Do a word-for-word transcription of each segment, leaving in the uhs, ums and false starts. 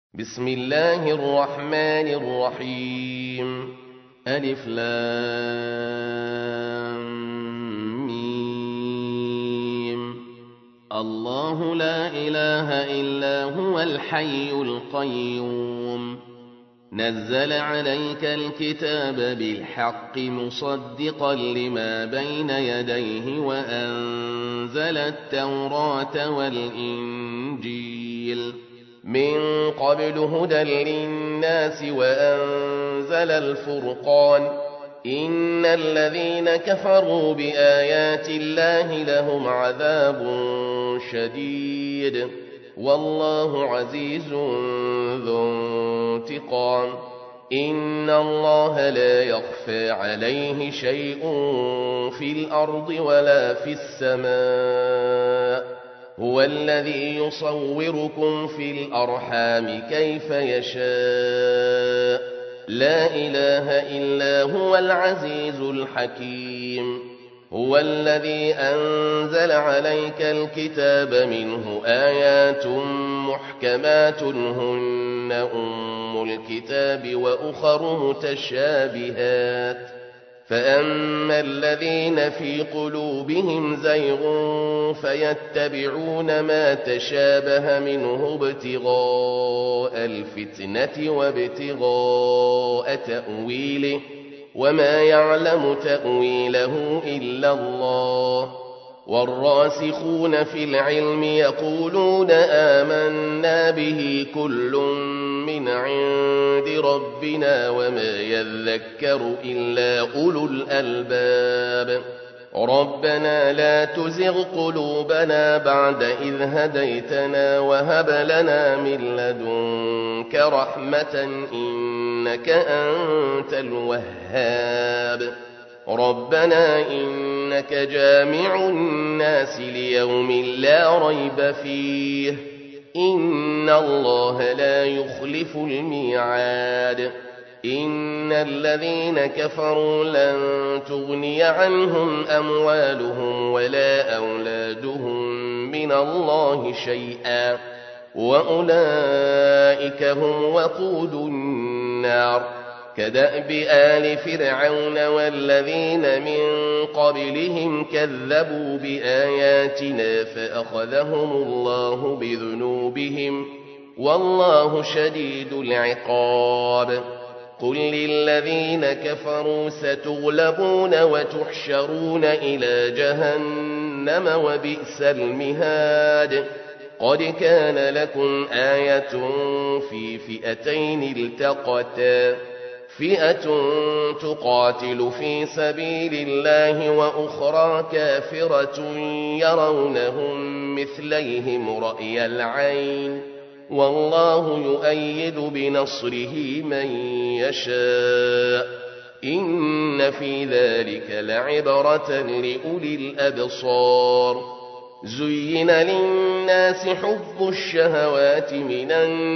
بسم الله الرحمن الرحيم. ألف لام ميم. الله لا إله إلا هو الحي القيوم. نزل عليك الكتاب بالحق مصدقا لما بين يديه وأنزل التوراة والإنجيل من قبل هدى للناس وأنزل الفرقان. إن الذين كفروا بآيات الله لهم عذاب شديد والله عزيز ذو انتقام. إن الله لا يخفى عليه شيء في الأرض ولا في السماء. هو الذي يصوركم في الأرحام كيف يشاء. لا إله إلا هو العزيز الحكيم. هو الذي أنزل عليك الكتاب منه آيات محكمات هن أم الكتاب وأخر متشابهات. فأما الذين في قلوبهم زيغ فيتبعون ما تشابه منه ابتغاء الفتنة وابتغاء تأويله وما يعلم تأويله إلا الله. والراسخون في العلم يقولون آمنا به كل من عند ربنا وما يذكر إلا أولو الألباب. ربنا لا تزغ قلوبنا بعد إذ هديتنا وهب لنا من لدنك رحمة إنك أنت الوهاب. ربنا إنك جامع الناس ليوم لا ريب فيه إن الله لا يخلف الميعاد. إن الذين كفروا لن تغني عنهم أموالهم ولا أولادهم من الله شيئا وأولئك هم وقود النار. كدأب آل فرعون والذين من قبلهم كذبوا بآياتنا فأخذهم الله بذنوبهم والله شديد العقاب. قل للذين كفروا ستغلبون وتحشرون إلى جهنم وبئس المهاد. قد كان لكم آية في فئتين التقتا فئة تقاتل في سبيل الله وأخرى كافرة يرونهم مثليهم رأي العين والله يؤيد بنصره من يشاء. إن في ذلك لعبرة لأولي الأبصار. زين للناس حب الشهوات من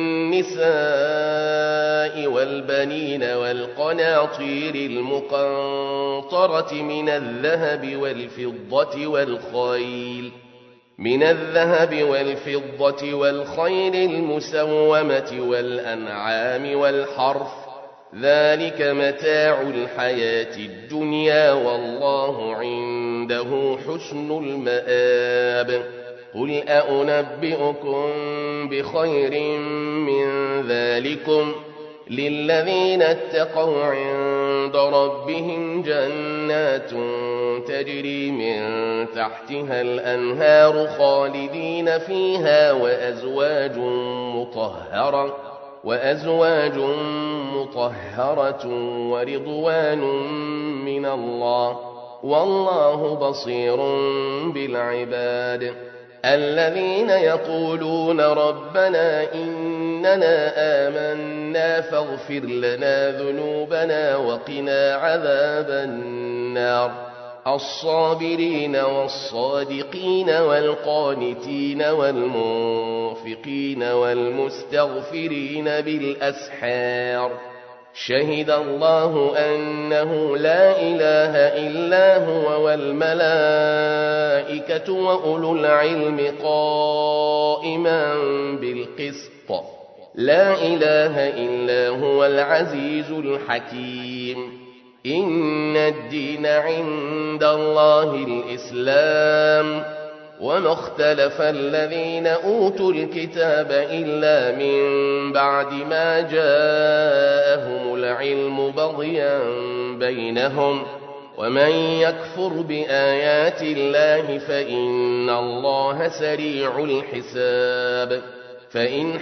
النساء والبنين والقناطير المقنطرة من الذهب والفضة والخيل من الذهب والفضة والخيل المسومة والأنعام والحرث ذلك متاع الحياة الدنيا والله عنده حسن المآب. قل أنبئكم بخير من ذلكم للذين اتقوا عند ربهم جنات تجري من تحتها الأنهار خالدين فيها وأزواج مطهرة وأزواج مطهرة ورضوان من الله والله بصير بالعباد. الذين يقولون ربنا إننا آمنا فاغفر لنا ذنوبنا وقنا عذاب النار. الصابرين والصادقين والقانتين والمنفقين والمستغفرين بالأسحار. شهد الله أنه لا إله إلا هو والملائكة وأولو العلم قائما بالقسط لا إله إلا هو العزيز الحكيم إن الدين عند الله الإسلام وما اختلف الذين أوتوا الكتاب إلا من بعد ما جاءهم العلم بغيا بينهم ومن يكفر بآيات الله فإن الله سريع الحساب فإن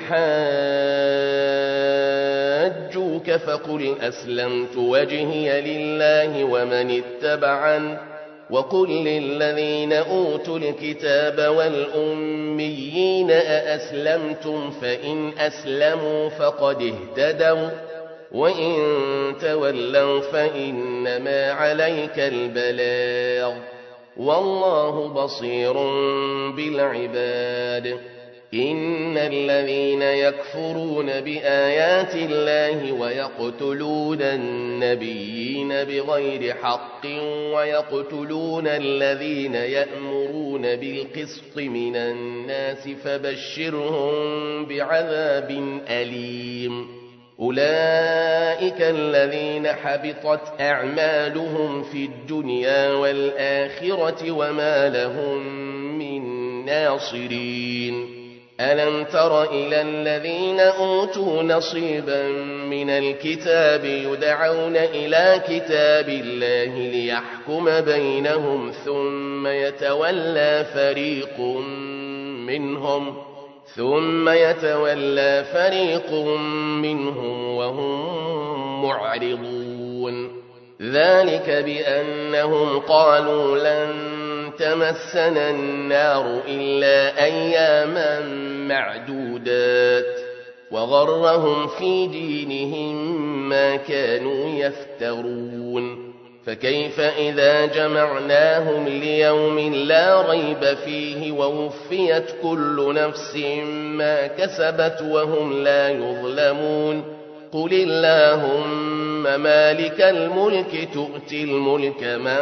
حاجوك فقل أسلمت وجهي لله ومن اتبعن وقل للذين أوتوا الكتاب والأميين أأسلمتم فإن أسلموا فقد اهتدوا وإن تولوا فإنما عليك البلاغ والله بصير بالعباد إن الذين يكفرون بآيات الله ويقتلون النبيين بغير حق ويقتلون الذين يأمرون بالقسط من الناس فبشرهم بعذاب أليم أولئك الذين حبطت أعمالهم في الدنيا والآخرة وما لهم من ناصرين ألم تر إلى الذين أوتوا نصيبا من الكتاب يدعون إلى كتاب الله ليحكم بينهم ثم يتولى فريق منهم ثم يتولى فريق منهم وهم معرضون ذلك بأنهم قالوا لن تمسنا النار إلا أياما معدودات وغرهم في دينهم ما كانوا يفترون فكيف إذا جمعناهم ليوم لا ريب فيه ووفيت كل نفس ما كسبت وهم لا يظلمون قل اللهم مالك الملك تؤتي الملك من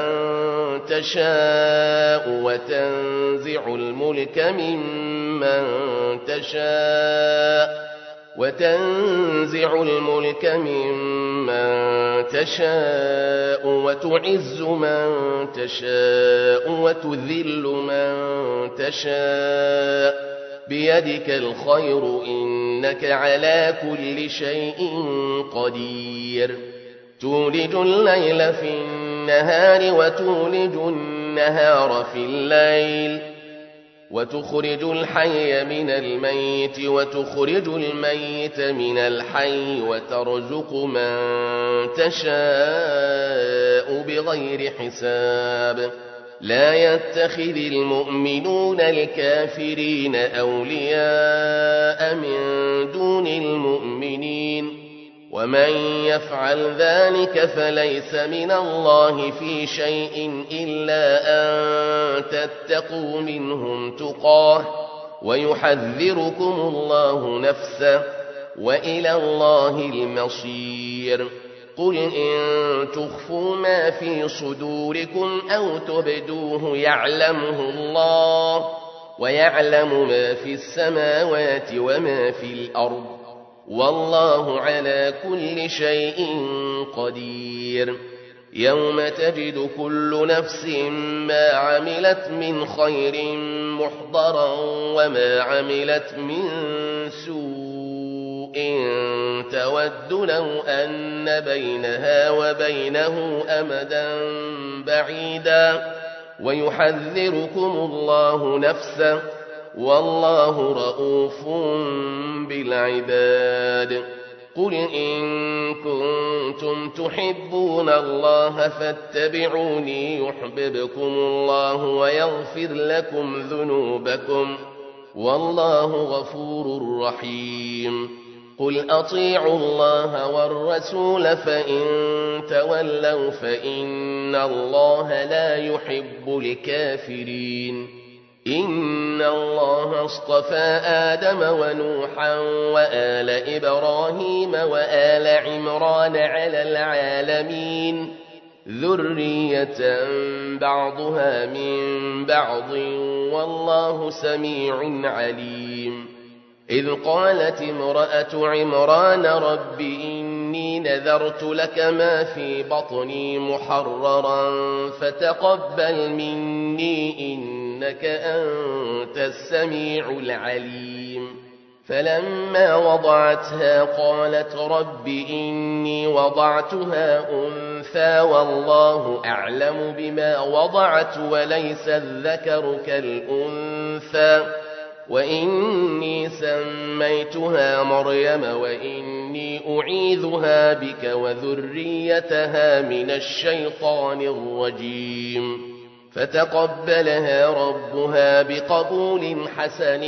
تشاء وتنزع الملك ممن تشاء وتنزع الملك ممن تشاء وتعز من تشاء وتذل من تشاء بيدك الخير إنك على كل شيء قدير تولج الليل في النهار وتولج النهار في الليل وتخرج الحي من الميت وتخرج الميت من الحي وترزق من تشاء بغير حساب لا يتخذ المؤمنون الكافرين أولياء من دون المؤمنين ومن يفعل ذلك فليس من الله في شيء إلا أن تتقوا منهم تقاه ويحذركم الله نفسه وإلى الله المصير قل إن تخفوا ما في صدوركم أو تبدوه يعلمه الله ويعلم ما في السماوات وما في الأرض والله على كل شيء قدير يوم تجد كل نفس ما عملت من خير محضرا وما عملت من سوء تود لو أن بينها وبينه أمدا بعيدا ويحذركم الله نفسه والله رؤوف بالعباد قل إن كنتم تحبون الله فاتبعوني يحببكم الله ويغفر لكم ذنوبكم والله غفور رحيم قل أطيعوا الله والرسول فإن تولوا فإن الله لا يحب الكافرين إن الله اصطفى آدم ونوحا وآل إبراهيم وآل عمران على العالمين ذرية بعضها من بعض والله سميع عليم إذ قالت امرأة عمران رب إني نذرت لك ما في بطني محررا فتقبل مني إنك أنت السميع العليم فلما وضعتها قالت رب إني وضعتها أنثى والله أعلم بما وضعت وليس الذكر كالأنثى وإني سميتها مريم وإني أعيذها بك وذريتها من الشيطان الرجيم فتقبلها ربها بقبول حسن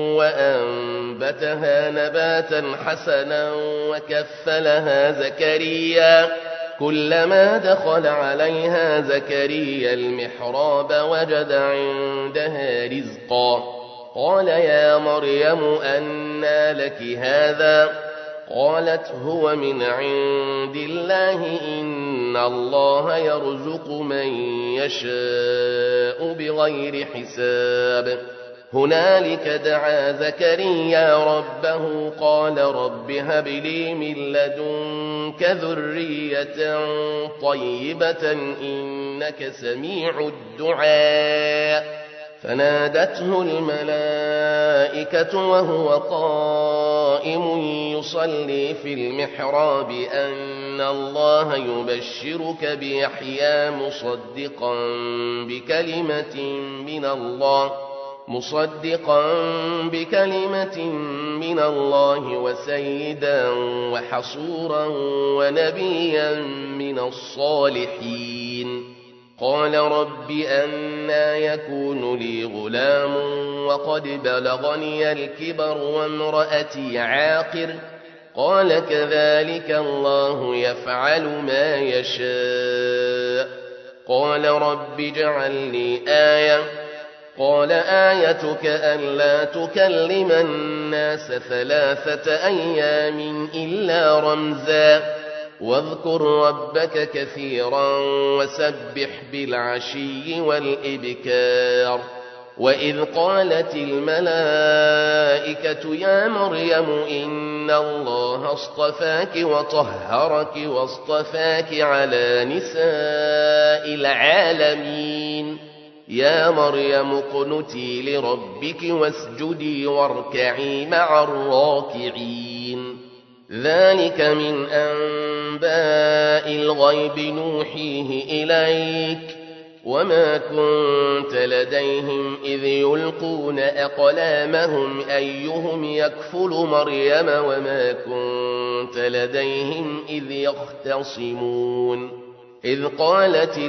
وأنبتها نباتا حسنا وكفلها زكريا كلما دخل عليها زكريا المحراب وجد عندها رزقا قال يا مريم أنى لك هذا قالت هو من عند الله إن الله يرزق من يشاء بغير حساب هنالك دعا زكريا ربه قال رب هب لي من لدنك ذرية طيبة إنك سميع الدعاء فنادته الملائكة وهو قائم يصلي في المحراب أن الله يبشرك بيحيى مصدقا بكلمة من الله مصدقا بكلمة من الله وسيدا وحصورا ونبيا من الصالحين قال رب أنى يكون لي غلام وقد بلغني الكبر وامرأتي عاقر قال كذلك الله يفعل ما يشاء قال رب اجعل لي آية قال آيتك ألا تكلم الناس ثلاثة أيام إلا رمزا واذكر ربك كثيرا وسبح بالعشي والإبكار وإذ قالت الملائكة يا مريم إن الله اصطفاك وطهرك واصطفاك على نساء العالمين يا مريم اقنتي لربك واسجدي واركعي مع الراكعين ذلك من أنباء الغيب نوحيه إليك وما كنت لديهم إذ يلقون أقلامهم أيهم يكفل مريم وما كنت لديهم إذ يختصمون إذ قالت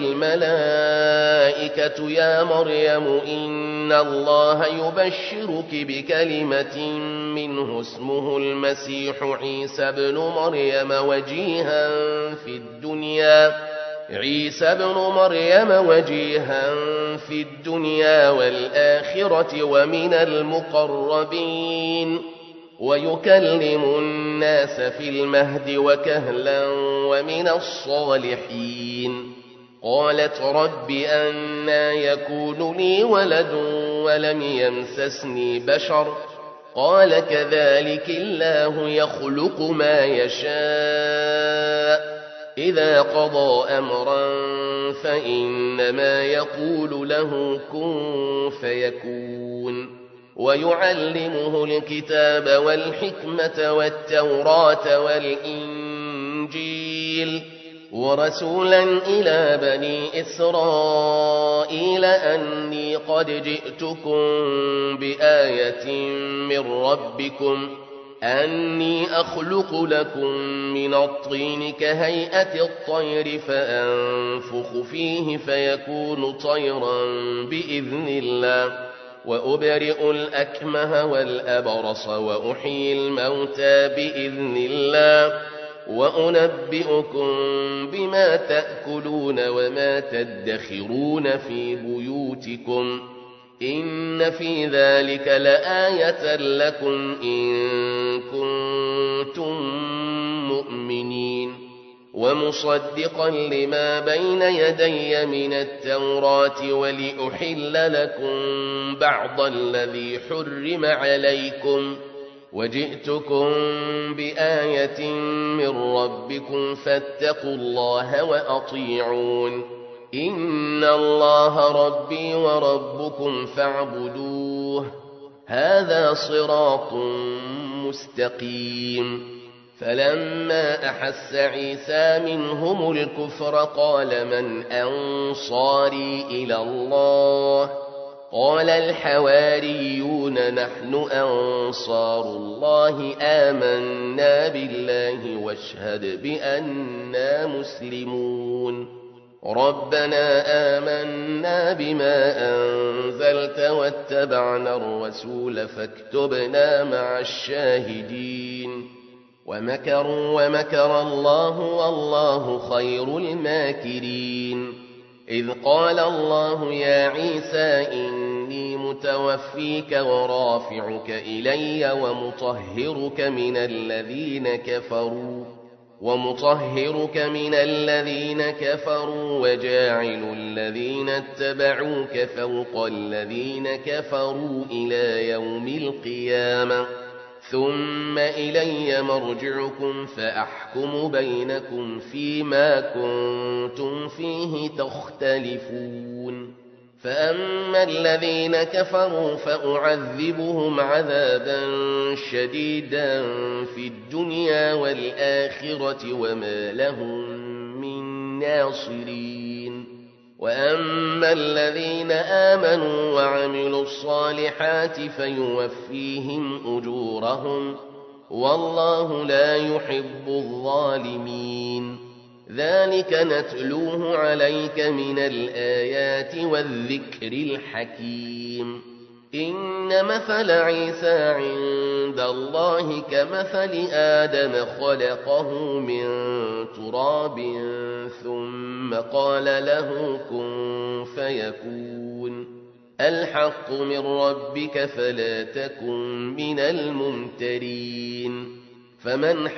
الملائكة يا مريم إن الله يبشرك بكلمة منه اسمه المسيح عيسى بن مريم وجيها في الدنيا عيسى ابن مريم وجيها في الدنيا والآخرة ومن المقربين ويكلم الناس في المهد وكهلا ومن الصالحين قالت رب أنى يكون لي ولد ولم يمسسني بشر قال كذلك الله يخلق ما يشاء إذا قضى أمرا فإنما يقول له كن فيكون ويعلمه الكتاب والحكمة والتوراة والإنجيل ورسولا إلى بني إسرائيل أني قد جئتكم بآية من ربكم أني أخلق لكم من الطين كهيئة الطير فأنفخ فيه فيكون طيرا بإذن الله وأبرئ الأكمه والأبرص وأحيي الموتى بإذن الله وأنبئكم بما تأكلون وما تدخرون في بيوتكم إن في ذلك لآية لكم إن كنتم مؤمنين ومصدقا لما بين يدي من التوراة ولأحل لكم بعض الذي حرم عليكم وجئتكم بآية من ربكم فاتقوا الله وأطيعون إن الله ربي وربكم فاعبدوه هذا صراط مستقيم فلما أحس عيسى منهم الكفر قال من أنصاري إلى الله قال الحواريون نحن أنصار الله آمنا بالله واشهد بأننا مسلمون ربنا آمنا بما أنزلت واتبعنا الرسول فاكتبنا مع الشاهدين ومكروا ومكر الله والله خير الماكرين إذ قال الله يا عيسى إني متوفيك ورافعك إلي ومطهرك من الذين كفروا ومطهرك من الذين كفروا وجاعل الذين اتبعوك فوق الذين كفروا إلى يوم القيامة ثم إلي مرجعكم فأحكم بينكم فيما كنتم فيه تختلفون فأما الذين كفروا فأعذبهم عذابا شديدا في الدنيا والآخرة وما لهم من ناصرين وأما الذين آمنوا وعملوا الصالحات فيوفيهم أجورهم والله لا يحب الظالمين ذلك نتلوه عليك من الآيات والذكر الحكيم إن مثل عيسى عند الله كمثل آدم خلقه من تراب ثم قال له كن فيكون الحق من ربك فلا تكن من الممترين فمن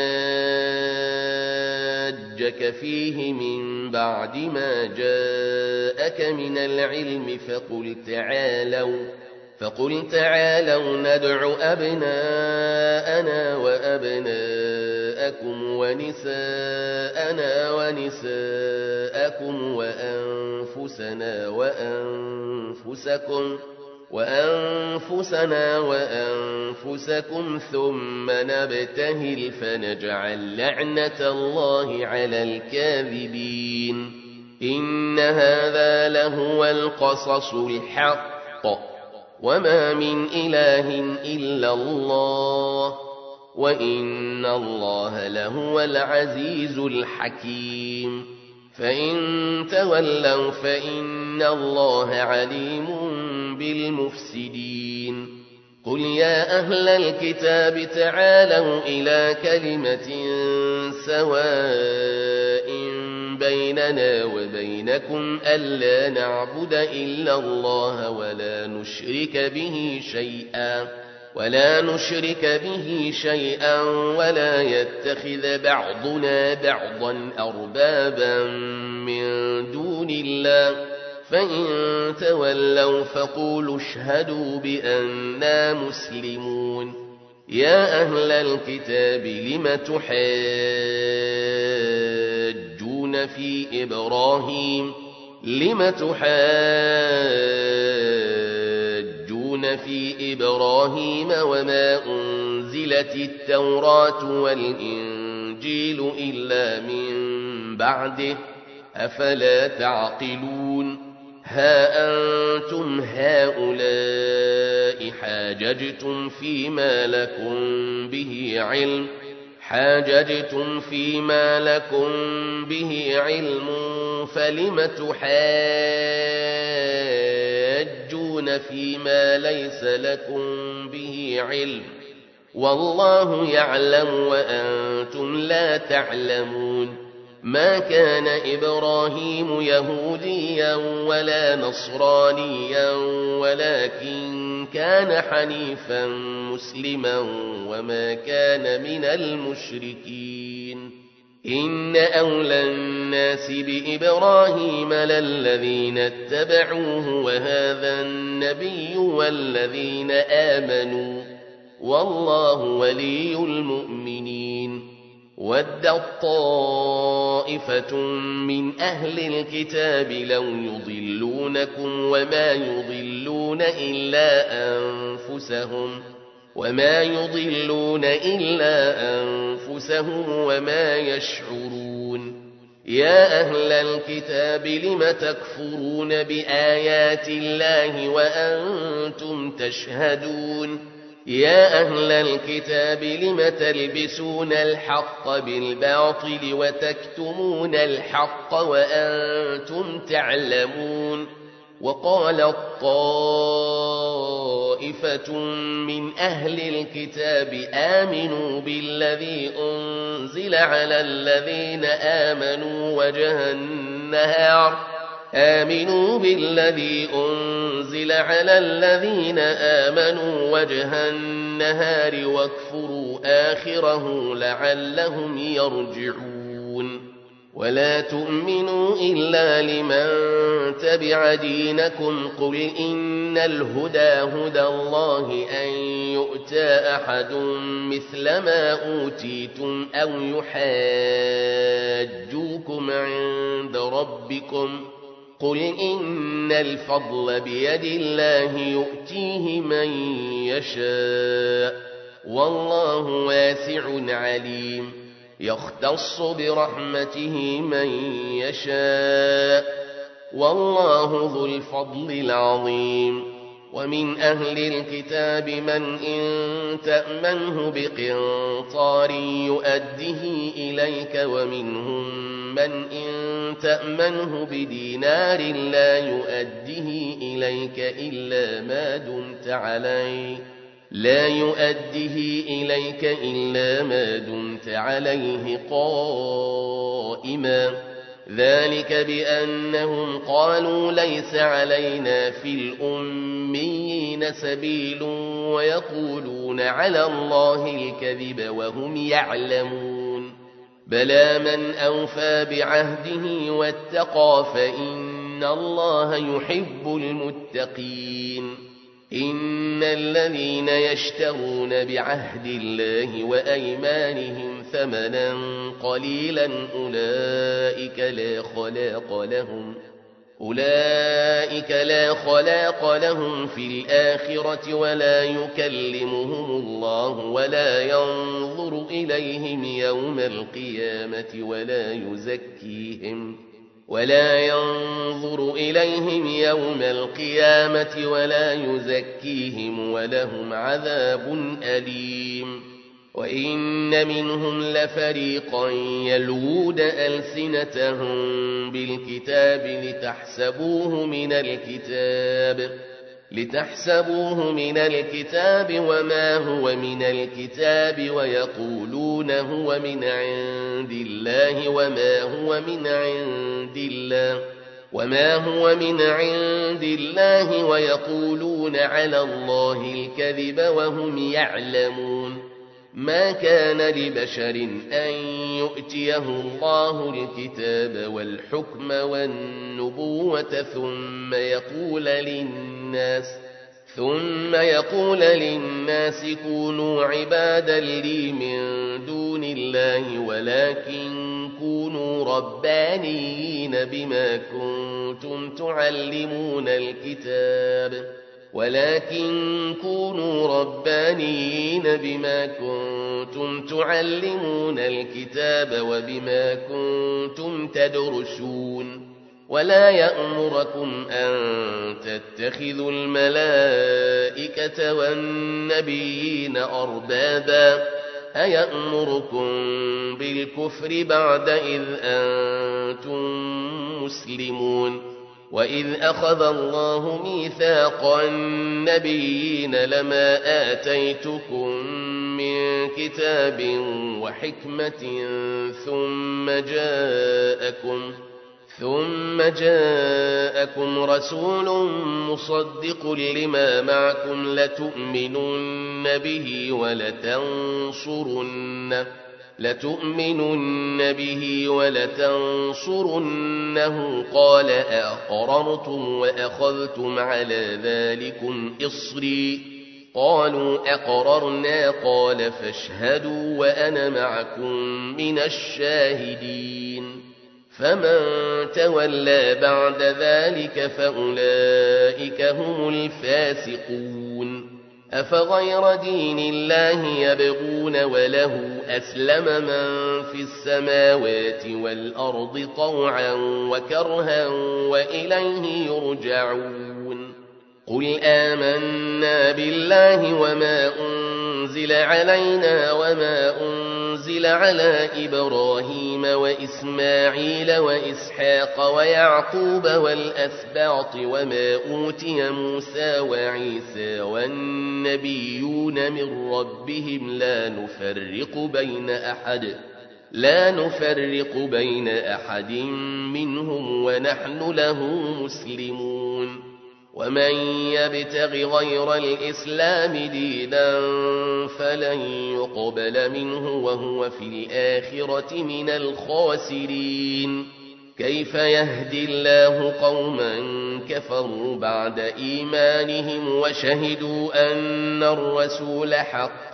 حاجك فيه من بعد ما جاءك من العلم فقل تعالوا فقل تعالوا ندع أبناءنا وأبناءكم ونساءنا ونساءكم وأنفسنا وأنفسكم وأنفسنا وأنفسكم ثم نبتهل فنجعل لعنة الله على الكاذبين إن هذا لهو القصص الحق وما من إله إلا الله وإن الله لهو العزيز الحكيم فإن تولوا فإن الله عليم بالمفسدين قل يا أهل الكتاب تعالوا إلى كلمة سواء بيننا وبينكم ألا نعبد إلا الله ولا نشرك به شيئا ولا نشرك به شيئا ولا يتخذ بعضنا بعضا أربابا من دون الله فإن تولوا فقولوا اشهدوا بأننا مسلمون يا أهل الكتاب لم تحاجون في إبراهيم لم تحاجون في إبراهيم وما أنزلت التوراة والإنجيل إلا من بعده أفلا تعقلون ها أنتم هؤلاء حاججتم فيما لكم به علم حاججتم فيما لكم به علم فلم تحاجون فيما ليس لكم به علم والله يعلم وأنتم لا تعلمون ما كان إبراهيم يهوديا ولا نصرانيا ولكن كان حنيفا مسلما وما كان من المشركين إن أولى الناس بإبراهيم للذين اتبعوه وهذا النبي والذين آمنوا والله ولي المؤمنين. ودت طائفة من أهل الكتاب لو يضلونكم وما يضلون إلا أنفسهم وما يضلون إلا أنفسهم وما يشعرون. يا أهل الكتاب لم تكفرون بآيات الله وأنتم تشهدون. يا أهل الكتاب لم تلبسون الحق بالباطل وتكتمون الحق وأنتم تعلمون. وقالت طائفة من أهل الكتاب آمنوا بالذي أنزل على الذين آمنوا وجه النهار آمنوا بالذي أنزل على الذين آمنوا وجه النهار واكفروا آخره لعلهم يرجعون. ولا تؤمنوا إلا لمن تبع دينكم قل إن الهدى هدى الله أن يؤتى أحد مثل ما أوتيتم أو يحاجوكم عند ربكم قل إن الفضل بيد الله يؤتيه من يشاء والله واسع عليم. يختص برحمته من يشاء والله ذو الفضل العظيم. ومن أهل الكتاب من إن تأمنه بقنطار يؤده إليك ومنهم من إن تأمنه بدينار لا يؤده إليك إلا ما دمت عليه لا يؤده إليك إلا ما دمت عليه قائما ذلك بأنهم قالوا ليس علينا في الأميين سبيل ويقولون على الله الكذب وهم يعلمون. بلى من أوفى بعهده واتقى فإن الله يحب المتقين. إن الذين يشترون بعهد الله وأيمانهم ثمنا قليلا أولئك لا خلاق لهم أولئك لا خلاق لهم في الآخرة ولا يكلمهم الله ولا ينظر إليهم يوم القيامة ولا يزكيهم ولا ينظر إليهم يوم القيامة ولا يزكيهم ولهم عذاب أليم. وإن منهم لفريقا يلوون ألسنتهم بالكتاب لتحسبوه من الكتاب لتحسبوه من الكتاب وما هو من الكتاب ويقولون هو من عند الله وما هو من عند الله وما هو من عند الله ويقولون على الله الكذب وهم يعلمون. ما كان لبشر أن يؤتيه الله الكتاب والحكم والنبوة ثم يقول للناس ثم يقول للناس كونوا عبادا لي من دون الله ولكن كونوا ربانيين بما كنتم تعلمون الكتاب ولكن كونوا ربانيين بما كنتم تعلمون الكتاب وبما كنتم تدرسون. ولا يأمركم أن تتخذوا الملائكة والنبيين أربابا أيأمركم بالكفر بعد إذ أنتم مسلمون. وإذ أخذ الله ميثاق النبيين لما آتيتكم من كتاب وحكمة ثم جاءكم ثم جاءكم رسول مصدق لما معكم لتؤمنن به ولتنصرنه لتؤمنن به ولتنصرنه قال أأقررتم وأخذتم على ذلكم إصري قالوا أقررنا قال فاشهدوا وأنا معكم من الشاهدين فمن تولى بعد ذلك فأولئك هم الفاسقون أفغير دين الله يبغون وله أسلم من في السماوات والأرض طوعا وكرها وإليه يرجعون قل آمنا بالله وما أنزل علينا وما أنزل على إبراهيم وإسماعيل وإسحاق ويعقوب والأسباط وما أوتي موسى وعيسى والنبيون من ربهم لا نفرق بين أحد لا نفرق بين أحد منهم ونحن له مسلمون ومن يبتغ غير الإسلام دينا فلن يقبل منه وهو في الآخرة من الخاسرين كيف يهدي الله قوما كفروا بعد إيمانهم وشهدوا أن الرسول حق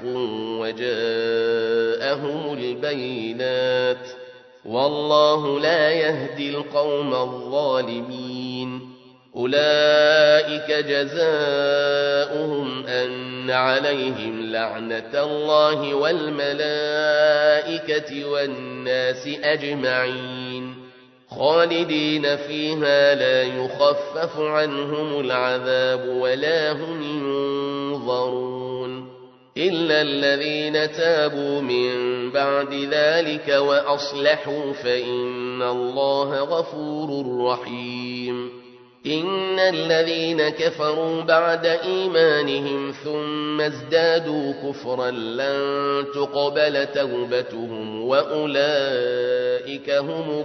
وجاءهم البينات والله لا يهدي القوم الظالمين أولئك جزاؤهم أن عليهم لعنة الله والملائكة والناس أجمعين خالدين فيها لا يخفف عنهم العذاب ولا هم ينظرون إلا الذين تابوا من بعد ذلك وأصلحوا فإن الله غفور رحيم إن الذين كفروا بعد إيمانهم ثم ازدادوا كفرا لن تقبل توبتهم وأولئك هم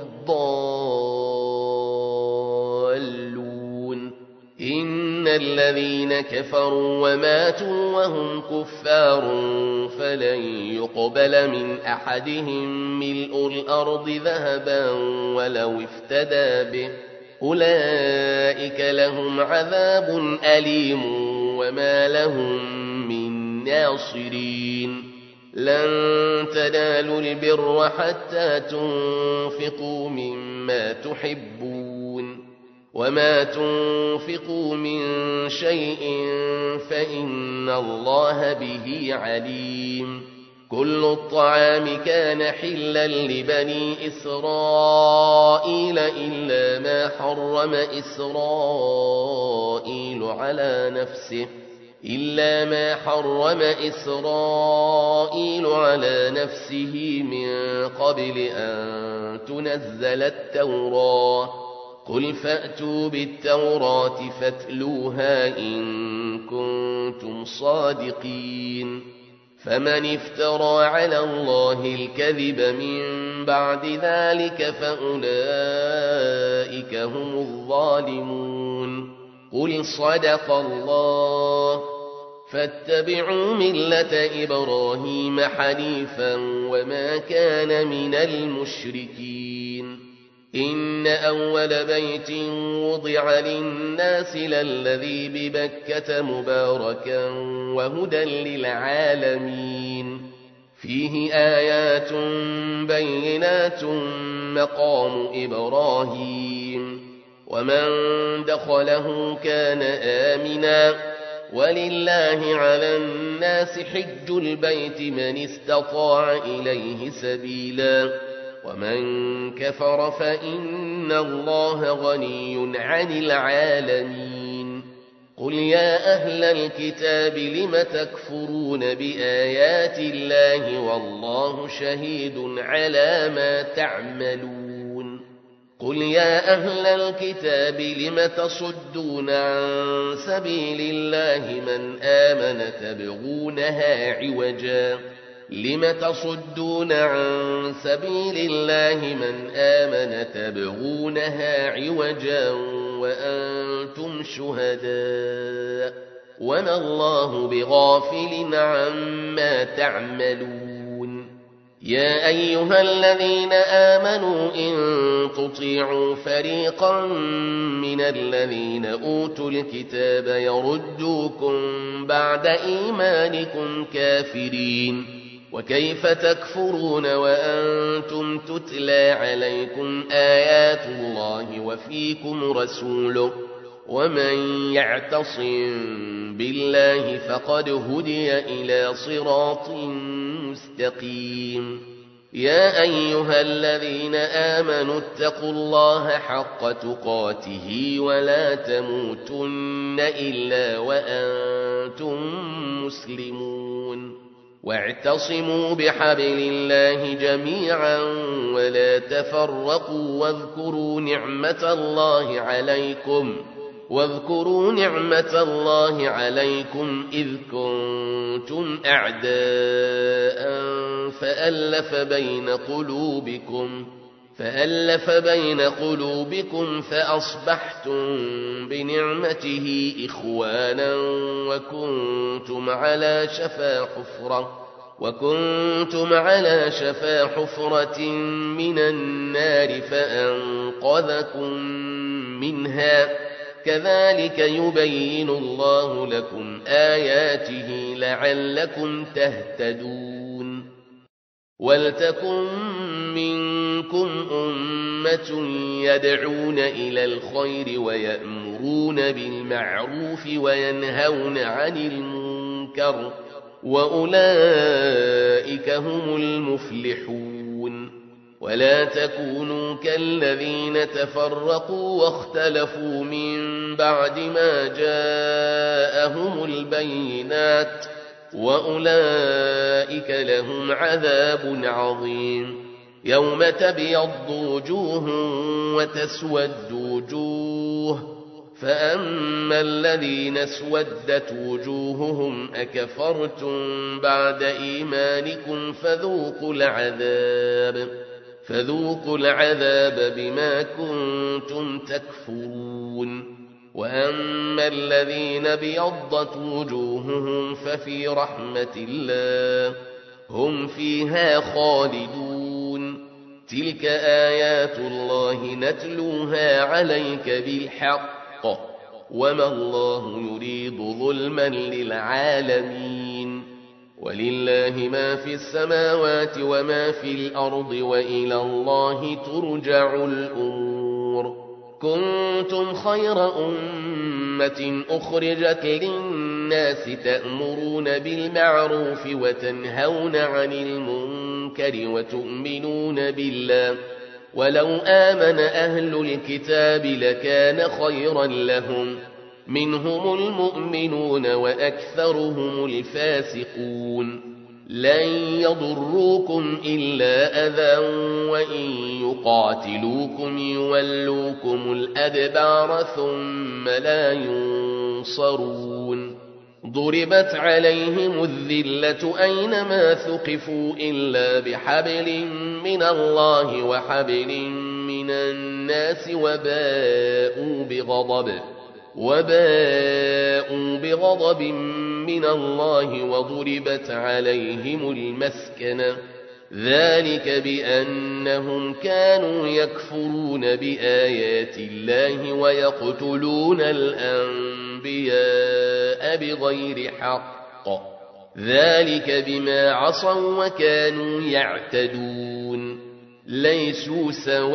الضالون إن الذين كفروا وماتوا وهم كفار فلن يقبل من أحدهم ملء الأرض ذهبا ولو افتدى به أولئك لهم عذاب أليم وما لهم من ناصرين لن تنالوا البر حتى تنفقوا مما تحبون وما تنفقوا من شيء فإن الله به عليم كل الطعام كان حلا لبني إسرائيل إلا ما حرم إسرائيل على نفسه إلا ما حرم إسرائيل على نفسه من قبل أن تنزل التوراة قل فأتوا بالتوراة فاتلوها إن كنتم صادقين فمن افترى على الله الكذب من بعد ذلك فأولئك هم الظالمون قل صدق الله فاتبعوا ملة إبراهيم حنيفا وما كان من المشركين إن أول بيت وضع للناس للذي ببكة مباركا وهدى للعالمين فيه آيات بينات مقام إبراهيم ومن دخله كان آمنا ولله على الناس حج البيت من استطاع إليه سبيلا ومن كفر فإن الله غني عن العالمين قل يا أهل الكتاب لم تكفرون بآيات الله والله شهيد على ما تعملون قل يا أهل الكتاب لم تصدون عن سبيل الله من آمن تبغونها عوجا لم تصدون عن سبيل الله من آمن تبغونها عوجا وأنتم شهداء وما الله بغافل عما تعملون يا أيها الذين آمنوا إن تطيعوا فريقا من الذين أوتوا الكتاب يردوكم بعد إيمانكم كافرين وكيف تكفرون وأنتم تتلى عليكم آيات الله وفيكم رسوله ومن يعتصم بالله فقد هدي إلى صراط مستقيم يا أيها الذين آمنوا اتقوا الله حق تقاته ولا تموتن إلا وأنتم مسلمون واعتصموا بحبل الله جميعا ولا تفرقوا واذكروا نعمة الله عليكم واذكروا نعمة الله عليكم إذ كنتم أعداء فألف بين قلوبكم فألف بين قلوبكم فأصبحتم بنعمته إخوانا وكنتم على شفا حفرة وكنتم على شفا حفرة من النار فأنقذكم منها كذلك يبين الله لكم آياته لعلكم تهتدون ولتكن منكم أمة يدعون إلى الخير ويأمرون بالمعروف وينهون عن المنكر وأولئك هم المفلحون ولا تكونوا كالذين تفرقوا واختلفوا من بعد ما جاءهم البينات وأولئك لهم عذاب عظيم يوم تبيض وجوه وتسود وجوه فأما الذين اسودت وجوههم أكفرتم بعد إيمانكم فذوقوا العذاب فذوقوا العذاب بما كنتم تكفرون وأما الذين بيضت وجوههم ففي رحمة الله هم فيها خالدون تلك آيات الله نتلوها عليك بالحق وما الله يريد ظلما للعالمين ولله ما في السماوات وما في الأرض وإلى الله ترجع الأمور كنتم خير أمة أخرجت للناس تأمرون بالمعروف وتنهون عن المنكر وتؤمنون بالله ولو آمن أهل الكتاب لكان خيرا لهم منهم المؤمنون وأكثرهم الفاسقون لن يضروكم إلا أذى وإن يقاتلوكم يولوكم الأدبار ثم لا ينصرون ضربت عليهم الذلة أينما ثقفوا إلا بحبل من الله وحبل من الناس وباءوا بغضب وباءوا بغضب من الله وضربت عليهم المسكنة ذلك بأنهم كانوا يكفرون بآيات الله ويقتلون الأنبياء بغير حق ذلك بما عصوا وكانوا يعتدون ليسوا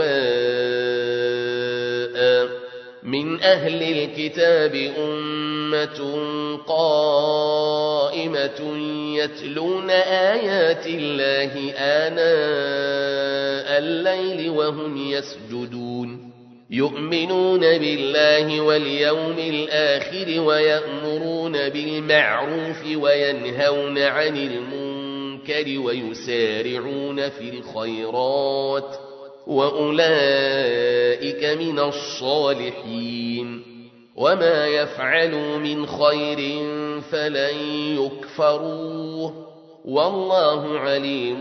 سواء من أهل الكتاب أمة قائمة يتلون آيات الله آناء الليل وهم يسجدون يؤمنون بالله واليوم الآخر ويأمرون بالمعروف وينهون عن المنكر ويسارعون في الخيرات وأولئك من الصالحين وما يفعلوا من خير فلن يكفروه والله عليم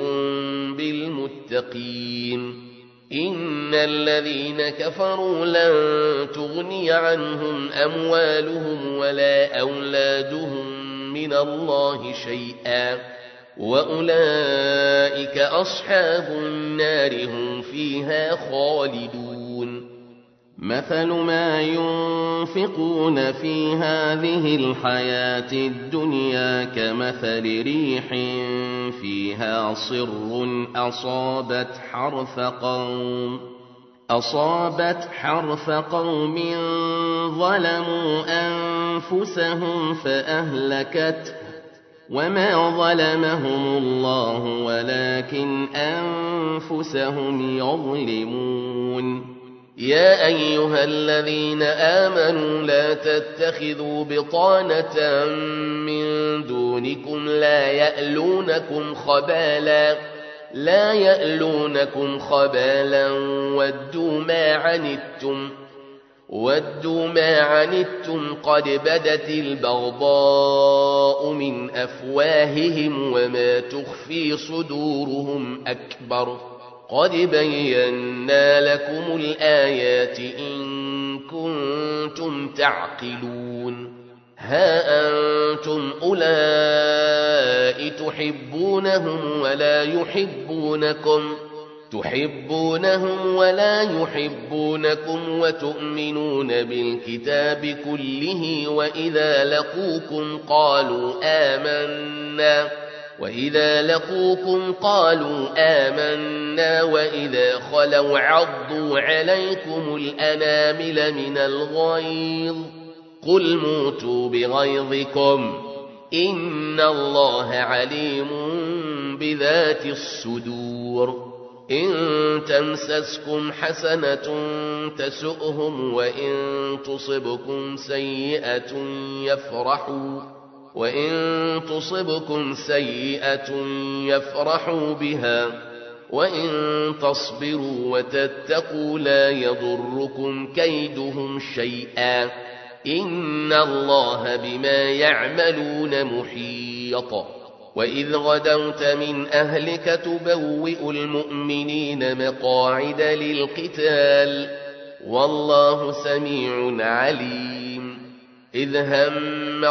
بالمتقين إن الذين كفروا لن تغني عنهم أموالهم ولا أولادهم من الله شيئا وأولئك أصحاب النار هم فيها خالدون مثل ما ينفقون في هذه الحياة الدنيا كمثل ريح فيها صر أصابت حرث قوم أصابت حرث قوم ظلموا أنفسهم فأهلكته وما ظلمهم الله ولكن أنفسهم يظلمون يا أيها الذين آمنوا لا تتخذوا بطانة من دونكم لا يألونكم خبالا لا يألونكم خبالا ودوا ما عنتم ودوا ما عنتم قد بدت البغضاء من أفواههم وما تخفي صدورهم أكبر قد بينا لكم الآيات إن كنتم تعقلون ها أنتم أولئك تحبونهم ولا يحبونكم تحبونهم ولا يحبونكم وتؤمنون بالكتاب كله وإذا لقوكم قالوا آمنا وإذا لقوكم قالوا آمنا وإذا خلوا عضوا عليكم الأنامل من الغيظ قل موتوا بغيظكم إن الله عليم بذات الصدور إن تمسسكم حسنة تسؤهم وإن تصبكم سيئة يفرحوا وإن تصبكم سيئة يفرحوا بها وإن تصبروا وتتقوا لا يضركم كيدهم شيئا إن الله بما يعملون محيط وإذ غدوت من أهلك تبوئ المؤمنين مقاعد للقتال والله سميع عليم إذ هم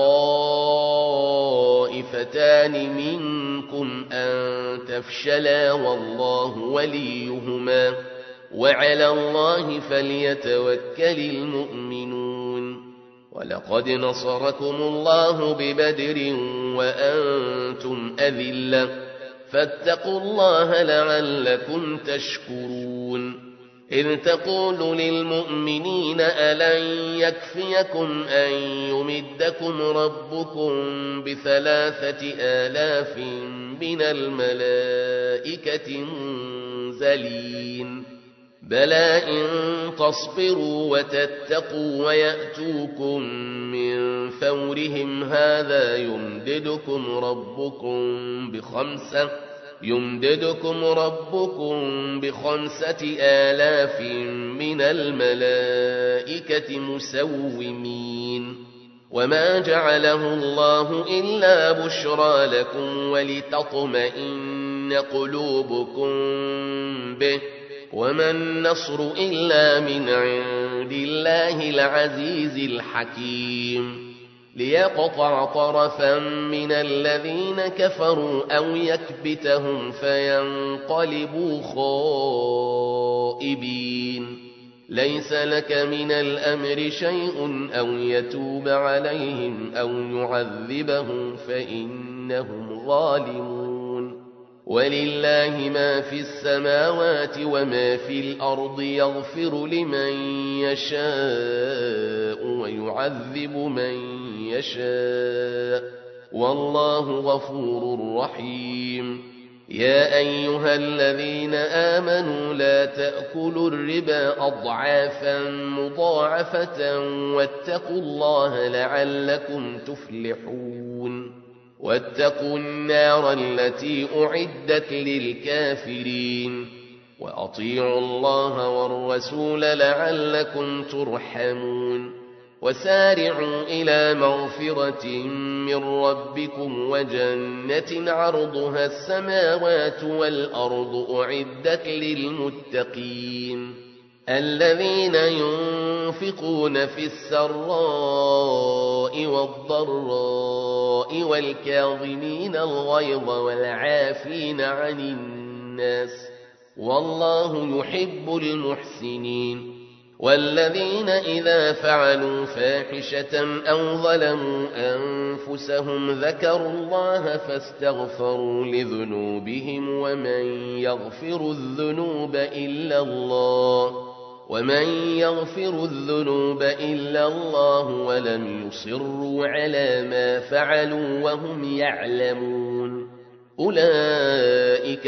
الطائفتان منكم أن تفشلا والله وليهما وعلى الله فليتوكل المؤمنون ولقد نصركم الله ببدر وأنتم أذلة فاتقوا الله لعلكم تشكرون إذ تقول للمؤمنين ألن يكفيكم أن يمدكم ربكم بثلاثة آلاف من الملائكة منزلين بلى إن تصبروا وتتقوا ويأتوكم من فورهم هذا يمددكم ربكم بخمسة يمددكم ربكم بخمسة آلاف من الملائكة مسومين وما جعله الله إلا بشرى لكم ولتطمئن قلوبكم به وما النصر إلا من عند الله العزيز الحكيم ليقطع طرفا من الذين كفروا أو يكبتهم فينقلبوا خائبين ليس لك من الأمر شيء أو يتوب عليهم أو يعذبهم فإنهم ظالمون ولله ما في السماوات وما في الأرض يغفر لمن يشاء ويعذب من يشاء والله غفور رحيم يا أيها الذين آمنوا لا تأكلوا الربا أضعافا مضاعفة واتقوا الله لعلكم تفلحون واتقوا النار التي أعدت للكافرين وأطيعوا الله والرسول لعلكم ترحمون وسارعوا إلى مغفرة من ربكم وجنة عرضها السماوات والأرض أعدت للمتقين الذين ينفقون في السراء والضراء والكاظمين الغيظ والعافين عن الناس والله يحب المحسنين. والذين إذا فعلوا فاحشة أو ظلموا أنفسهم ذكروا الله فاستغفروا لذنوبهم ومن يغفر الذنوب إلا الله ومن يغفر الذنوب إلا الله ولم يصروا على ما فعلوا وهم يعلمون أولئك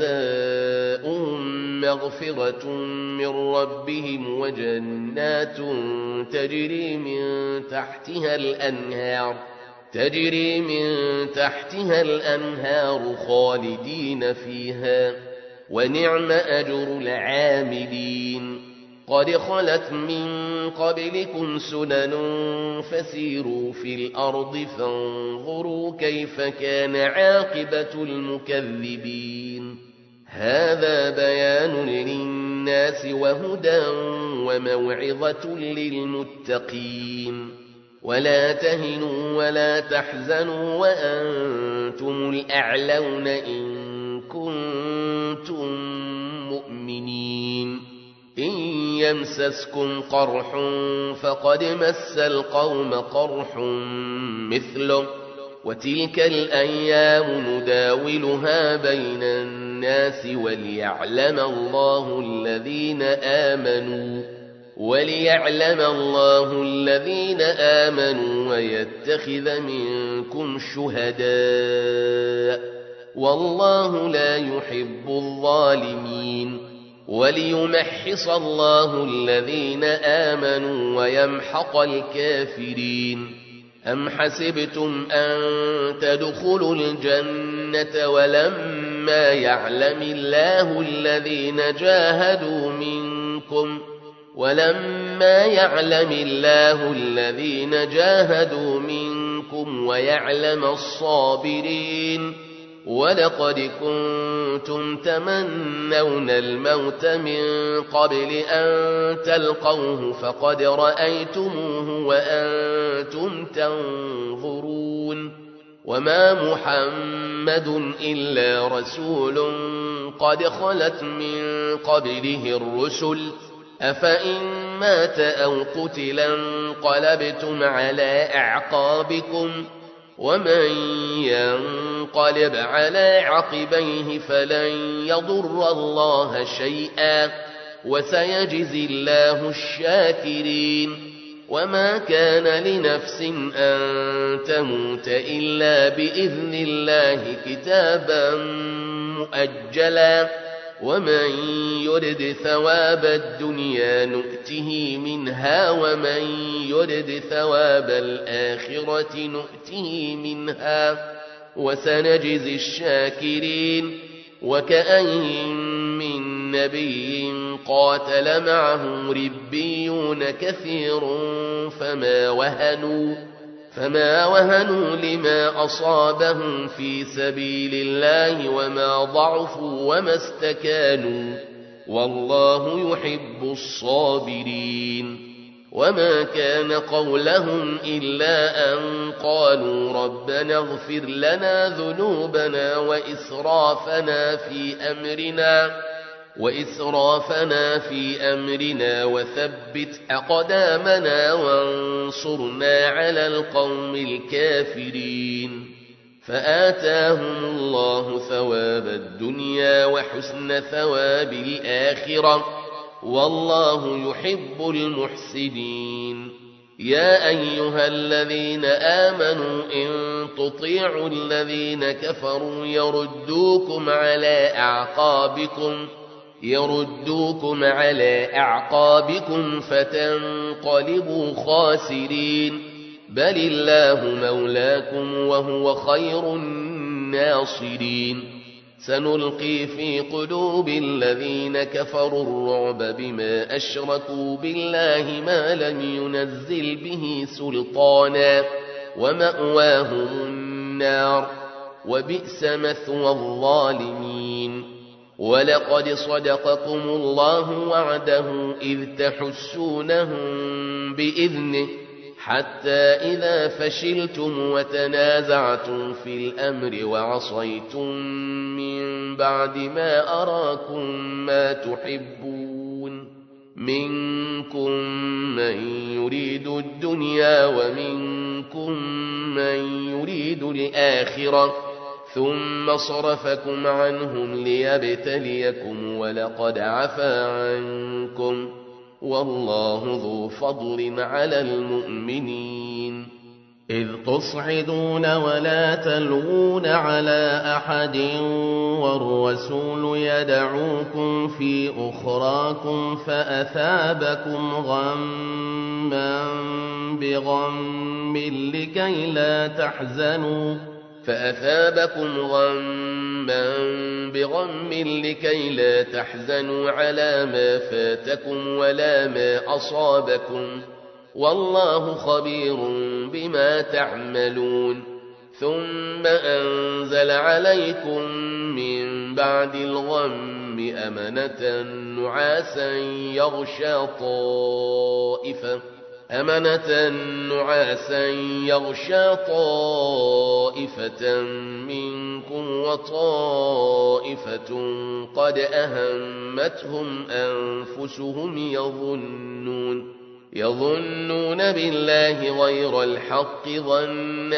جزاؤهم مغفرة من ربهم وجنات تجري من تحتها الأنهار تجري من تحتها الأنهار خالدين فيها ونعم أجر العاملين. قد خلت من قبلكم سنن فسيروا في الأرض فانظروا كيف كان عاقبة المكذبين. هذا بيان للناس وهدى وموعظة للمتقين. ولا تهنوا ولا تحزنوا وأنتم الأعلون إن كنتم مؤمنين. إن يمسسكم قرح فقد مس القوم قرح مثله وتلك الأيام نداولها بين الناس وليعلم الله الذين آمنوا وليعلم الله الذين آمنوا ويتخذ منكم شهداء والله لا يحب الظالمين. وليمحص الله الذين آمنوا ويمحق الكافرين. أم حسبتم أن تدخلوا الجنة ولما يعلم الله الذين جاهدوا منكم ولما يعلم الله الذين جاهدوا منكم ويعلم الصابرين. ولقد كنتم تمنون الموت من قبل أن تلقوه فقد رأيتموه وأنتم تنظرون. وما محمد إلا رسول قد خلت من قبله الرسل أفإن مات أو قتلا انقلبتم على أعقابكم ومن ينقلب على عقبيه فلن يضر الله شيئا وسيجزي الله الشاكرين. وما كان لنفس أن تموت إلا بإذن الله كتابا مؤجلا ومن يرد ثواب الدنيا نؤته منها ومن يرد ثواب الآخرة نؤته منها وسنجزي الشاكرين. وكأين من نبي قاتل معه ربيون كثير فما وهنوا فما وهنوا لما أصابهم في سبيل الله وما ضعفوا وما استكانوا والله يحب الصابرين. وما كان قولهم إلا أن قالوا ربنا اغفر لنا ذنوبنا وإسرافنا في أمرنا وإسرافنا في أمرنا وثبت أقدامنا وانصرنا على القوم الكافرين. فآتاهم الله ثواب الدنيا وحسن ثواب الآخرة والله يحب المحسنين. يا أيها الذين آمنوا إن تطيعوا الذين كفروا يردوكم على أعقابكم يردوكم على أعقابكم فتنقلبوا خاسرين. بل الله مولاكم وهو خير الناصرين. سنلقي في قلوب الذين كفروا الرعب بما أشركوا بالله ما لم ينزل به سلطانا ومأواهم النار وبئس مثوى الظالمين. ولقد صدقكم الله وعده إذ تحسونهم بإذنه حتى إذا فشلتم وتنازعتم في الأمر وعصيتم من بعد ما أراكم ما تحبون منكم من يريد الدنيا ومنكم من يريد الآخرة ثم صرفكم عنهم ليبتليكم ولقد عفا عنكم والله ذو فضل على المؤمنين إذ تصعدون ولا تلوون على أحد والرسول يدعوكم في أخراكم فأثابكم غما بغم لكي لا تحزنوا فأثابكم غما بغم لكي لا تحزنوا على ما فاتكم ولا ما أصابكم والله خبير بما تعملون ثم أنزل عليكم من بعد الغم أمنة نعاسا يغشى طائفة أمنة نعاسا يغشى طائفة منكم وطائفة قد أهمتهم أنفسهم يظنون يظنون بالله غير الحق ظن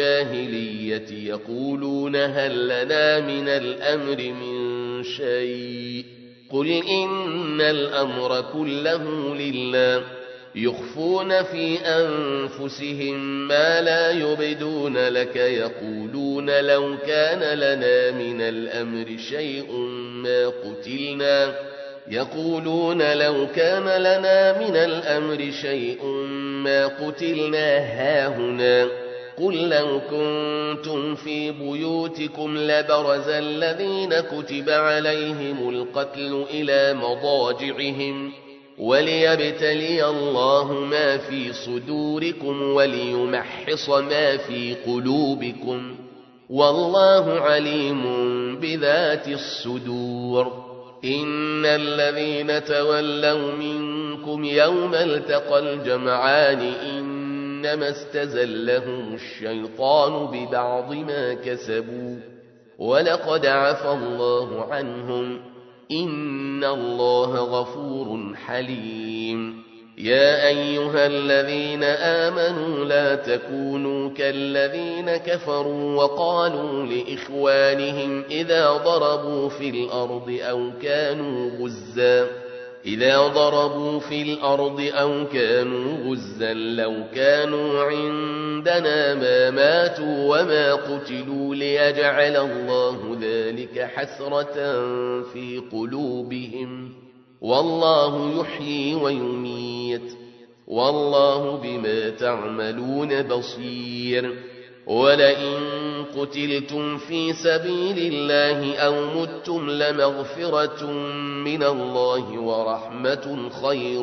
الجاهلية يقولون هل لنا من الأمر من شيء قل إن الأمر كله لله يخفون في أنفسهم ما لا يبدون لك يقولون لو كان لنا من الأمر شيء ما قتلنا يقولون لو كان لنا من الأمر شيء ما قتلنا هاهنا قل لو كنتم في بيوتكم لبرز الذين كتب عليهم القتل إلى مضاجعهم وليبتلي الله ما في صدوركم وليمحص ما في قلوبكم والله عليم بذات الصدور إن الذين تولوا منكم يوم التقى الجمعان إنما استزلهم الشيطان ببعض ما كسبوا ولقد عفى الله عنهم إن الله غفور حليم يا أيها الذين آمنوا لا تكونوا كالذين كفروا وقالوا لإخوانهم إذا ضربوا في الأرض أو كانوا غزا إذا ضربوا في الأرض أو كانوا غزا لو كانوا عندنا ما ماتوا وما قتلوا ليجعل الله ذلك حسرة في قلوبهم والله يحيي ويميت والله بما تعملون بصير ولئن قتلتم في سبيل الله أو متم لمغفرة من الله ورحمة خير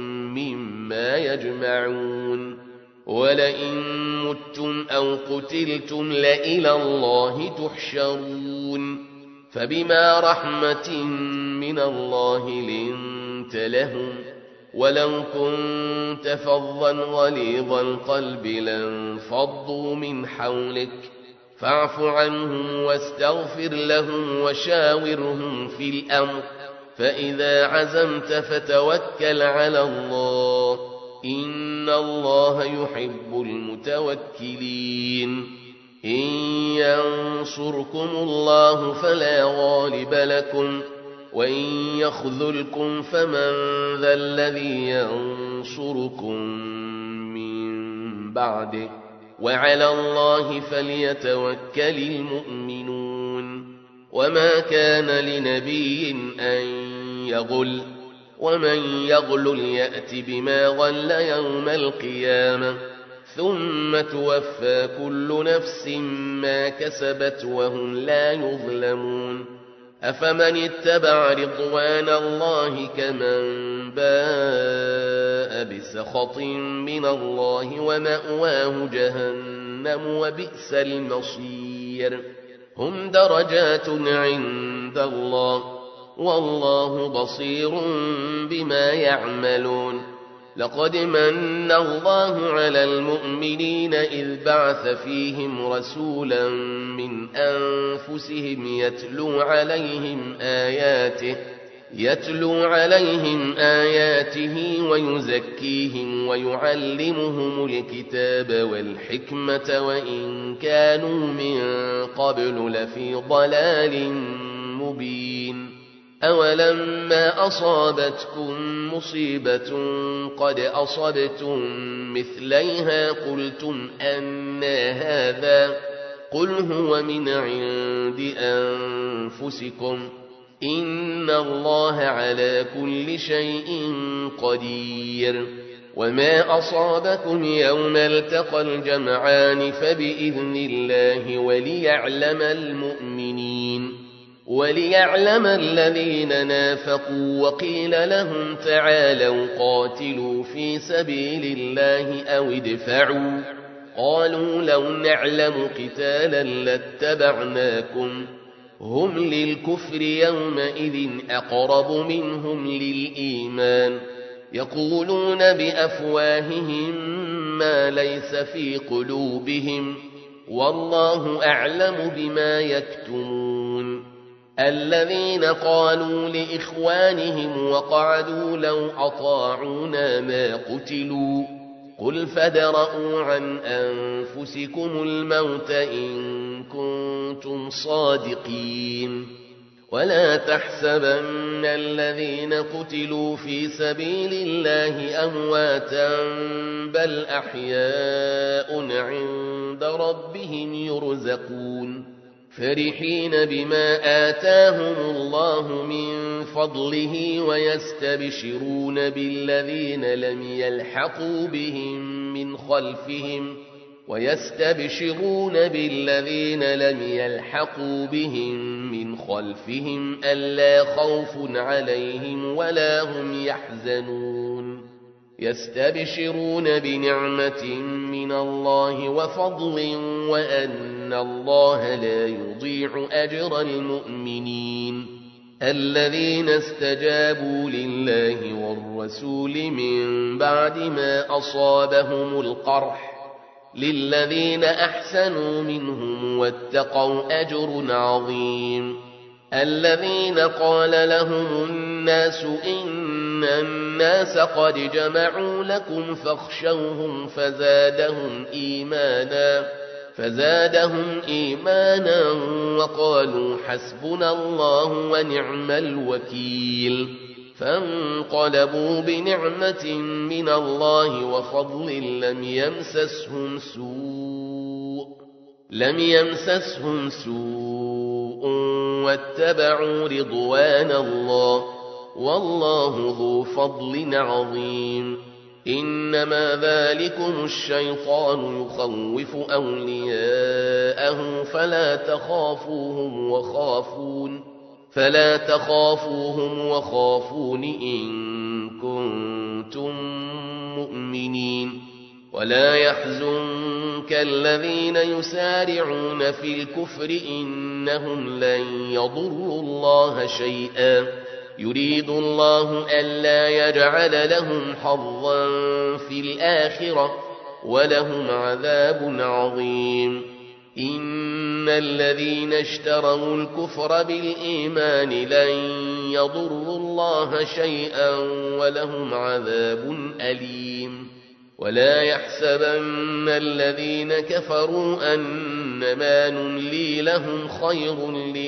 مما يجمعون ولئن متم أو قتلتم لإلى الله تحشرون فبما رحمة من الله لنت لهم ولو كنت فظا غليظ القلب لانفضوا من حولك فاعف عنهم واستغفر لهم وشاورهم في الأمر فإذا عزمت فتوكل على الله إن الله يحب المتوكلين إن ينصركم الله فلا غالب لكم وإن يخذلكم فمن ذا الذي ينصركم من بعده وعلى الله فليتوكل المؤمنون وما كان لنبي أن يغل ومن يغل يأت بما غل يوم القيامة ثم توفى كل نفس ما كسبت وهم لا يظلمون أفمن اتبع رضوان الله كمن باء بسخط من الله ومأواه جهنم وبئس المصير هم درجات عند الله والله بصير بما يعملون. لقد من الله على المؤمنين إذ بعث فيهم رسولا من أنفسهم يتلو عليهم آياته يتلو عليهم آياته ويزكيهم ويعلمهم الكتاب والحكمة وإن كانوا من قبل لفي ضلال مبين. أولما أصابتكم مصيبة قد أصبتم مثليها قلتم أنى هذا قل هو من عند أنفسكم إن الله على كل شيء قدير. وما أصابكم يوم التقى الجمعان فبإذن الله وليعلم المؤمنين وليعلم الذين نافقوا وقيل لهم تعالوا قاتلوا في سبيل الله أو ادفعوا قالوا لو نعلم قتالا لاتبعناكم هم للكفر يومئذ أقرب منهم للإيمان يقولون بأفواههم ما ليس في قلوبهم والله أعلم بما يكتمون. الذين قالوا لإخوانهم وقعدوا لو أطاعونا ما قتلوا قل فادرءوا عن أنفسكم الموت إن كنتم صادقين. ولا تحسبن الذين قتلوا في سبيل الله أمواتا بل أحياء عند ربهم يرزقون فرحين بما آتاهم الله من فضله ويستبشرون بالذين لم يلحقوا بهم من خلفهم ويستبشرون بالذين لم يلحقوا بهم من خلفهم ألا خوف عليهم ولا هم يحزنون يستبشرون بنعمة من الله وفضل وأن الله لا يضيع أجر المؤمنين. الذين استجابوا لله والرسول من بعد ما أصابهم القرح للذين أحسنوا منهم واتقوا أجر عظيم. الذين قال لهم الناس إن الناس قد جمعوا لكم فاخشوهم فزادهم إيمانا فزادهم إيمانا وقالوا حسبنا الله ونعم الوكيل. فانقلبوا بنعمة من الله وفضل لم يمسسهم سوء لم يمسسهم سوء واتبعوا رضوان الله والله ذو فضل عظيم. إنما ذلكم الشيطان يخوف أولياءه فلا تخافوهم وخافون فلا تخافوهم وخافون إن كنتم مؤمنين. ولا يحزنك الذين يسارعون في الكفر إنهم لن يضروا الله شيئا يريد الله ألا يجعل لهم حظا في الآخرة ولهم عذاب عظيم. إن الذين اشتروا الكفر بالإيمان لن يضروا الله شيئا ولهم عذاب أليم. ولا يحسبن الذين كفروا أنما نملي لهم خير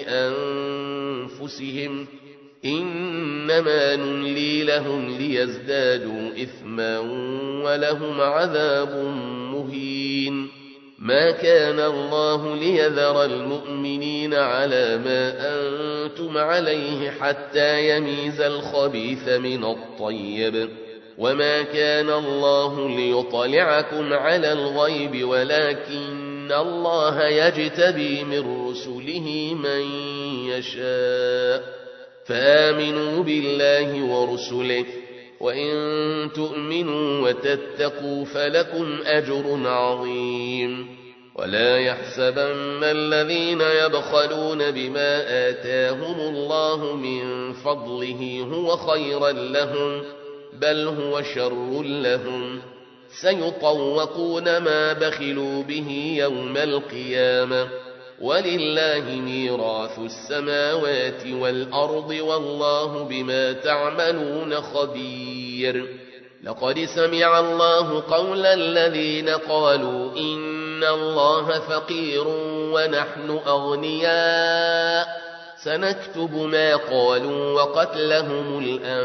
لأنفسهم إنما نملي لهم ليزدادوا إثما ولهم عذاب مهين. ما كان الله ليذر المؤمنين على ما أنتم عليه حتى يميز الخبيث من الطيب وما كان الله ليطلعكم على الغيب ولكن الله يجتبي من رسله من يشاء فآمنوا بالله ورسله وإن تؤمنوا وتتقوا فلكم أجر عظيم. ولا يحسبن الذين يبخلون بما آتاهم الله من فضله هو خيرا لهم بل هو شر لهم سيطوقون ما بخلوا به يوم القيامة ولله ميراث السماوات والأرض والله بما تعملون خبير. لقد سمع الله قول الذين قالوا إن الله فقير ونحن أغنياء سنكتب ما قالوا وقتلهم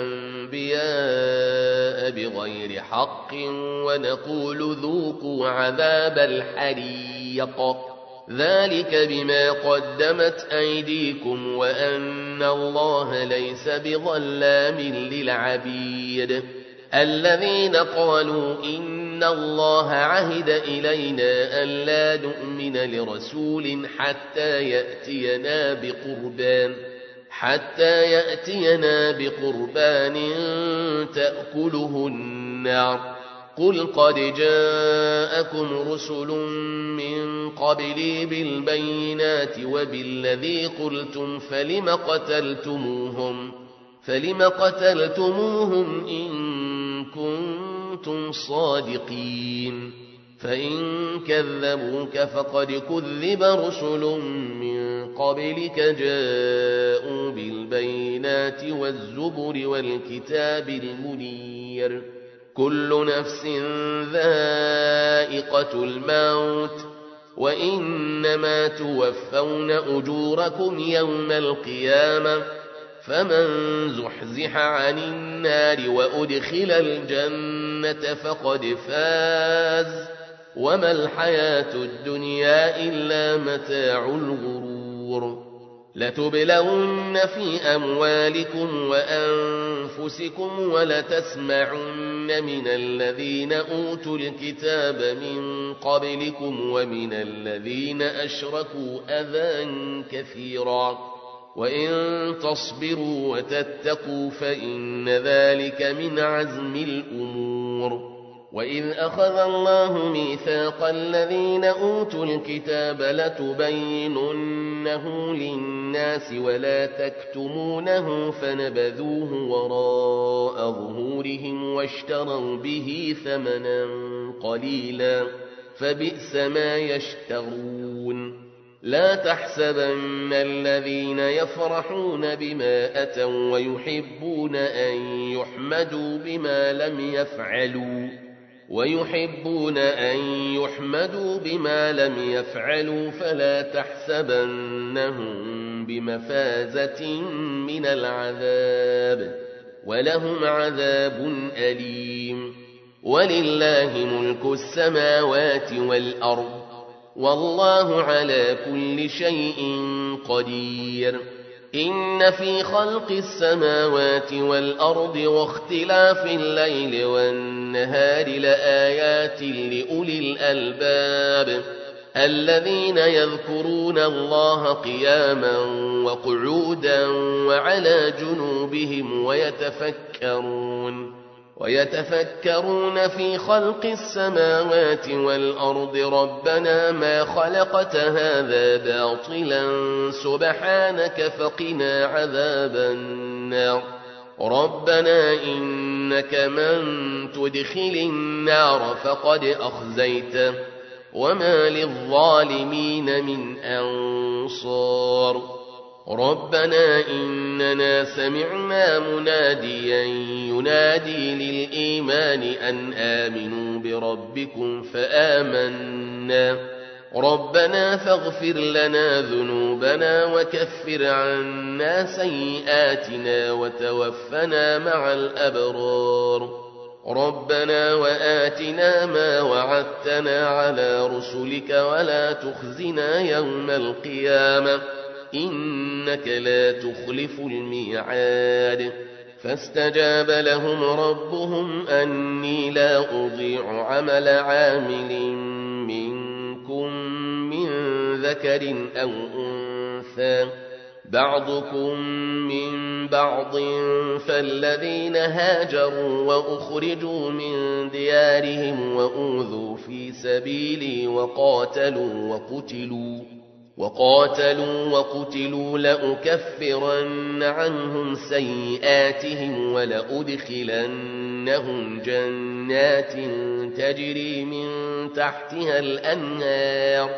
الأنبياء بغير حق ونقول ذوقوا عذاب الحريق ذلك بما قدمت أيديكم وأن الله ليس بظلام للعبيد. الذين قالوا إن الله عهد إلينا ألا نؤمن لرسول حتى يأتينا بقربان حتى يأتينا بقربان تأكله النار قل قد جاءكم رسل من قبلي بالبينات وبالذي قلتم فلم قتلتموهم فلم قتلتموهم إن كنتم صادقين فإن كذبوك فقد كذب رسل من قبلك جاءوا بالبينات والزبر والكتاب المنير كل نفس ذائقة الموت وإنما توفون أجوركم يوم القيامة فمن زحزح عن النار وأدخل الجنة فقد فاز وما الحياة الدنيا إلا متاع الغرور. لتبلون في أموالكم وأنفسكم ولتسمعن من الذين أوتوا الكتاب من قبلكم ومن الذين أشركوا أذى كثيرا وإن تصبروا وتتقوا فإن ذلك من عزم الأمور. وإذ أخذ الله ميثاق الذين أوتوا الكتاب لتبيننه للناس ولا تكتمونه فنبذوه وراء ظهورهم واشتروا به ثمنا قليلا فبئس ما يشترون. لا تحسبن الذين يفرحون بما أتوا ويحبون أن يحمدوا بما لم يفعلوا ويحبون أن يحمدوا بما لم يفعلوا فلا تحسبنهم بمفازة من العذاب ولهم عذاب أليم. ولله ملك السماوات والأرض والله على كل شيء قدير. إن في خلق السماوات والأرض واختلاف الليل والنهار لآيات لأولي الألباب الذين يذكرون الله قياما وقعودا وعلى جنوبهم ويتفكرون ويتفكرون في خلق السماوات والأرض ربنا ما خلقت هذا باطلا سبحانك فقنا عذاب النار. ربنا إنك من تدخل النار فقد أخزيته وما للظالمين من أنصار. ربنا إننا سمعنا مناديا ينادي للإيمان أن آمنوا بربكم فآمنا ربنا فاغفر لنا ذنوبنا وكفر عنا سيئاتنا وتوفنا مع الأبرار. ربنا وآتنا ما وعدتنا على رسلك ولا تخزنا يوم القيامة إنك لا تخلف الميعاد. فاستجاب لهم ربهم أني لا أضيع عمل عامل منكم من ذكر أو أنثى بعضكم من بعض فالذين هاجروا وأخرجوا من ديارهم وأوذوا في سبيلي وقاتلوا وقتلوا وقاتلوا وقتلوا لأكفرن عنهم سيئاتهم ولأدخلنهم جنات تجري من تحتها الأنهار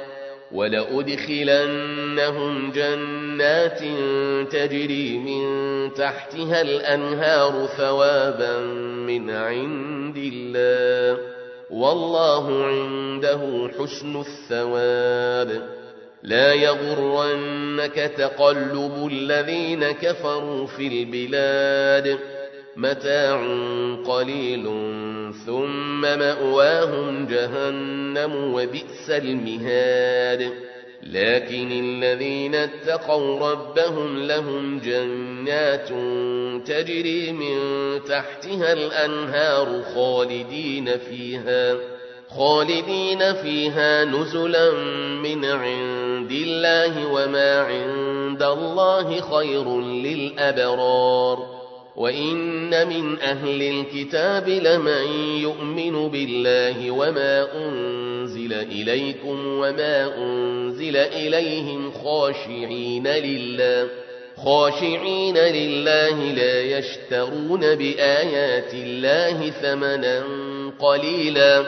ولأدخلنهم جنات تجري من تحتها الأنهار ثوابا من عند الله والله عنده حسن الثواب لا يغرنك تقلب الذين كفروا في البلاد متاع قليل ثم مأواهم جهنم وبئس المهاد لكن الذين اتقوا ربهم لهم جنات تجري من تحتها الأنهار خالدين فيها خالدين فيها نزلا من عند الله وما عند الله خير للأبرار وإن من أهل الكتاب لمن يؤمن بالله وما أنزل إليكم وما أنزل إليهم خاشعين لله خاشعين لله لا يشترون بآيات الله ثمنا قليلا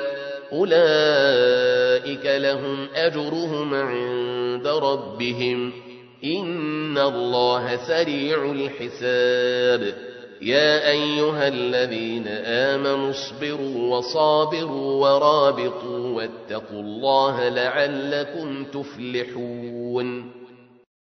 أولئك لهم أجرهم عند ربهم إن الله سريع الحساب يا أيها الذين آمنوا اصبروا وصابروا ورابطوا واتقوا الله لعلكم تفلحون